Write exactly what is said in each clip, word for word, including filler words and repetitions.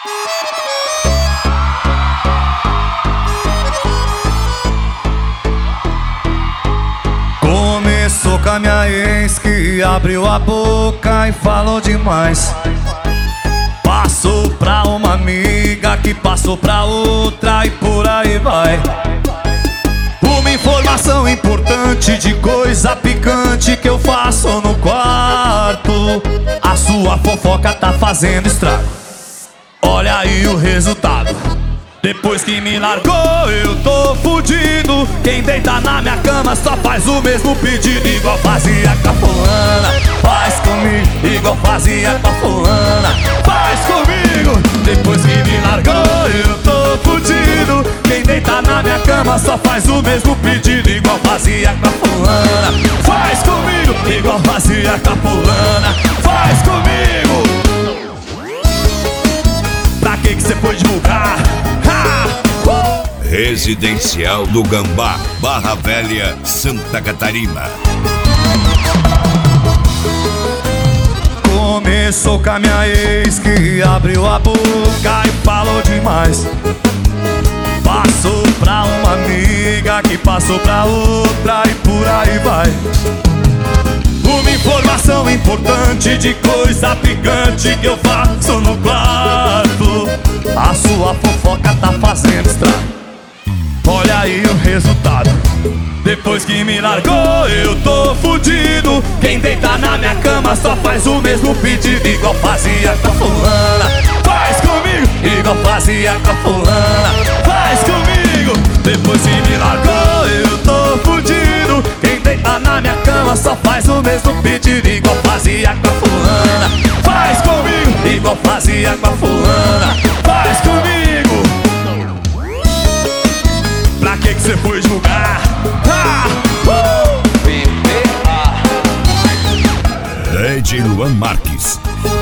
Começou com a minha ex que abriu a boca e falou demais. Passou pra uma amiga que passou pra outra e por aí vai. Uma informação importante de coisa picante que eu faço no quarto. A sua fofoca tá fazendo estrago. Olha aí o resultado. Depois que me largou eu tô fudido. Quem deita na minha cama só faz o mesmo pedido. Igual fazia com a fulana, faz comigo. Igual fazia com a fulana, faz comigo. Depois que me largou eu tô fudido. Quem deita na minha cama só faz o mesmo pedido. Igual fazia com a fulana, faz comigo. Igual fazia com a fulana, faz comigo. Pra que que cê foi divulgar? Residencial do Gambá, Barra Velha, Santa Catarina. Começou com a minha ex que abriu a boca e falou demais. Passou pra uma amiga que passou pra outra e por aí vai. Uma informação importante de coisa picante que eu faço no quarto. A sua fofoca tá fazendo estrago. Olha aí o resultado. Depois que me largou eu tô fudido. Quem deita na minha cama só faz o mesmo pedido. Igual fazia com a fulana, faz comigo. Igual fazia com a fulana, faz comigo. Depois que me largou eu tô fudido. Quem deita na minha cama só faz o mesmo pedido. Igual fazia com a fulana, faz comigo. Igual fazia com a fulana, faz comigo. Pra que que cê foi julgar? Ah! Uh! Ed Luan Marques.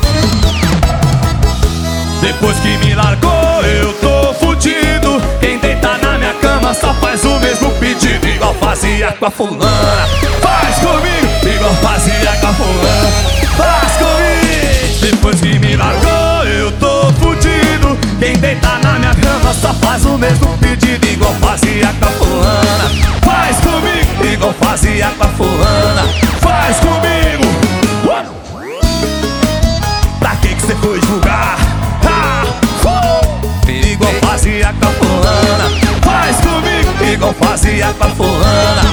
Depois que me largou eu tô fudido. Quem deita na minha cama só faz o mesmo pedido. Igual fazia com a fulana, faz comigo. Igual fazia com a fulana, faz comigo. Depois que me largou eu tô fudido. Quem deita na minha cama só faz o mesmo pedido. Igual fazia com a fulana, faz comigo. Igual fazia com a fulana, faz comigo. Pra que que cê foi julgar? Ah, uh! Igual fazia com a fulana, faz comigo. Igual fazia com a fulana,